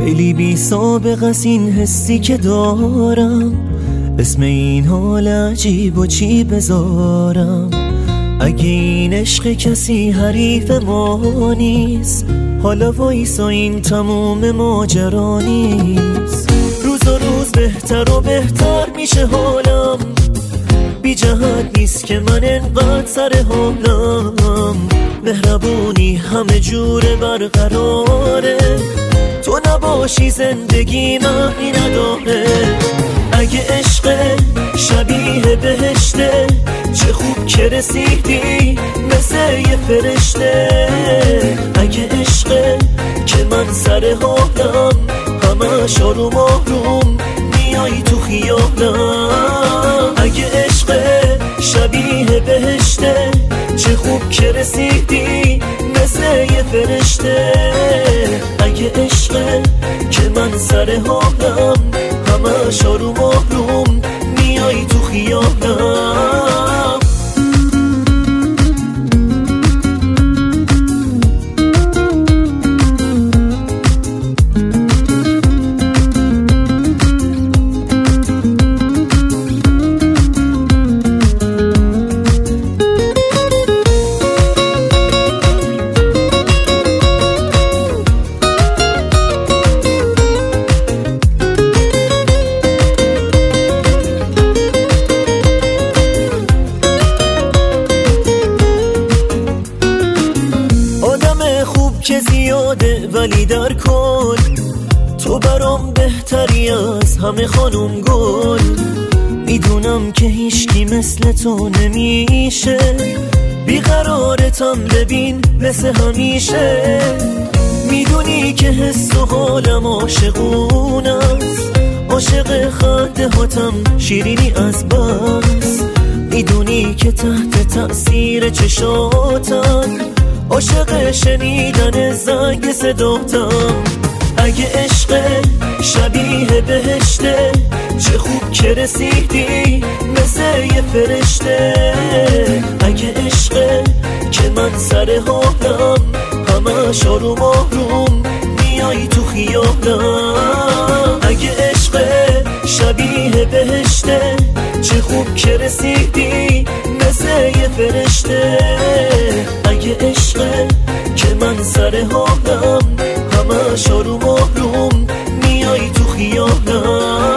خیلی بی سابقه است این حسی که دارم، اسم این حال عجیب و چی بذارم. اگه این عشق کسی حریف ما نیست، حالا وایسا این تموم ماجرا نیست. روز و روز بهتر و بهتر میشه حالم، بی جهت نیست که من انقدر سر حالم. مهربونی همه جوره برقراره، تو نباشی زندگی معنی نداره. اگه عشق شبیه بهشته، چه خوب که رسیدی مثل یه فرشته. اگه عشق که من سر حالم، همش آروم آروم میای تو خیالم. اگه عشق شبیه بهشته، چه خوب که رسیدی مثل یه فرشته. اگه عشق که من سر حالم، همش آروم آروم میای تو خیالم. که زیاده ولی در کل تو برام بهتری از همه خانوم گل. میدونم که هیچکی مثل تو نمیشه، بیقرارتم ببین مثل همیشه. میدونی که حس و حالم عاشقون است، عاشق خنده هاتم شیرینی از بس. میدونی که تحت تأثیر چشاتم، عاشق شنیدن زنگ صداتم. اگه عشق شبیه بهشته، چه خوب که رسیدی مثل یه فرشته. اگه عشق که من سر حالم، همش آروم آروم میای تو خیالم. اگه عشق شبیه بهشته، چه خوب که رسیدی مثل یه فرشته. اگه عشق که من سر حالم، همش آروم آروم میای تو خیالم.